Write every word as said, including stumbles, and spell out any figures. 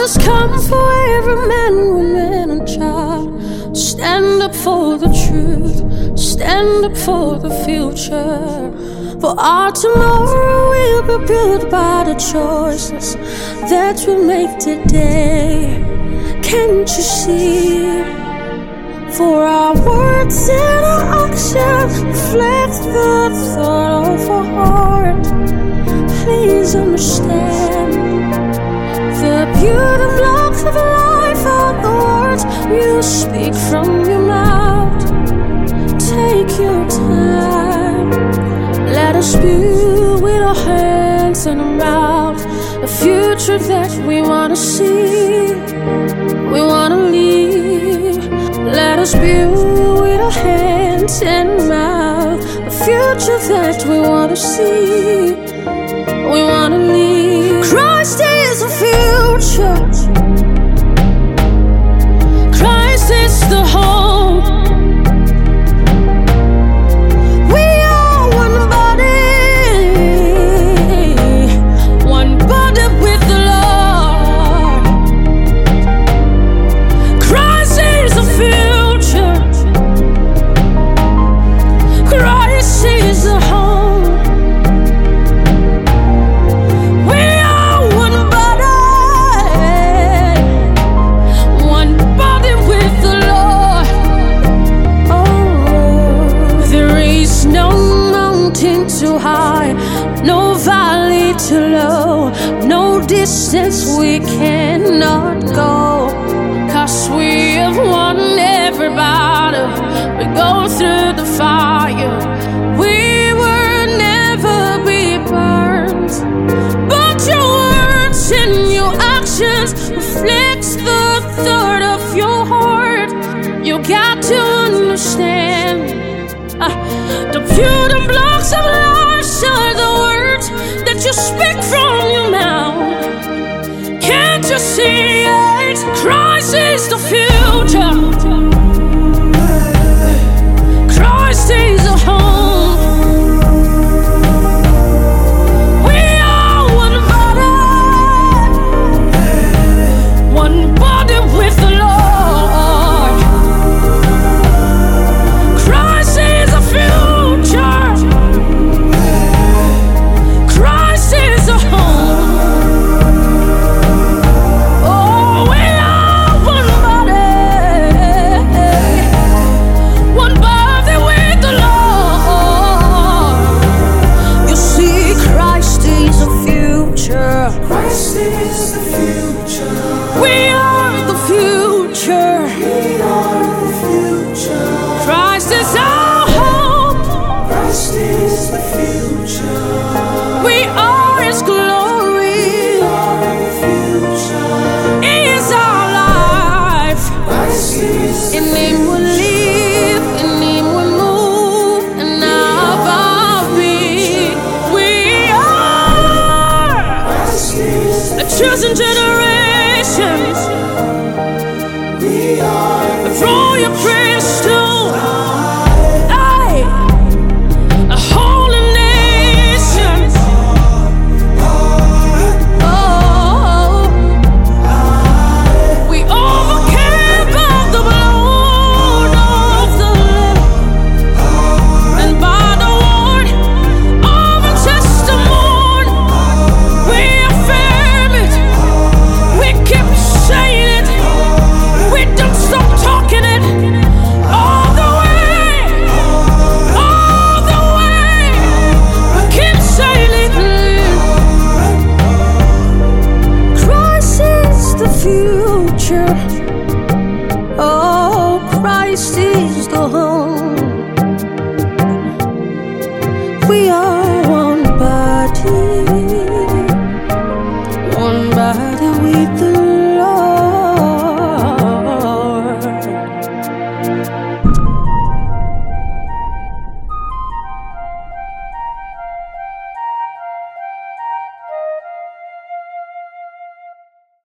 has come for every man, woman, and child. Stand up for the truth, stand up for the future. For our tomorrow will be built by the choices that we make today. Can't you see? For our words and our actions reflect the thought of our heart. Please understand, the beauty blocks of life are the words you speak from your mouth. Take your time, let us build with our hands and our mouth the future that we want to see, we want to live. Let us build with our hands and mouth the future that we want to see, we want to live. Christ is the future, Christ is the hope. We are one body, one body with the Lord. Christ is the future, Christ is the home. We are one body, one body with the Lord. Oh, there is no mountain too high, no valley too low, no distance we cannot go. 'Cause we have won every battle, we go through the fire, we will never be burned. But your words and your actions reflect the thought of your heart. You got to understand, uh, the beauty blocks of life are the words that you speak from your mouth. Can't you see it? Christ is the future, Christ is the home. We are one body, one body with the Lord. Christ is the future, Christ is the home. Oh, we are one body, one body with the Lord. You see, Christ is the future, Christ is the future. we are the future. We are the future. Christ is our hope, Christ is the future. we are His glory. We are the future. He is our life. Christ is the In Him we live, in Him we move, and now our being. We are Christ is a chosen generation. we are the Throw your praise.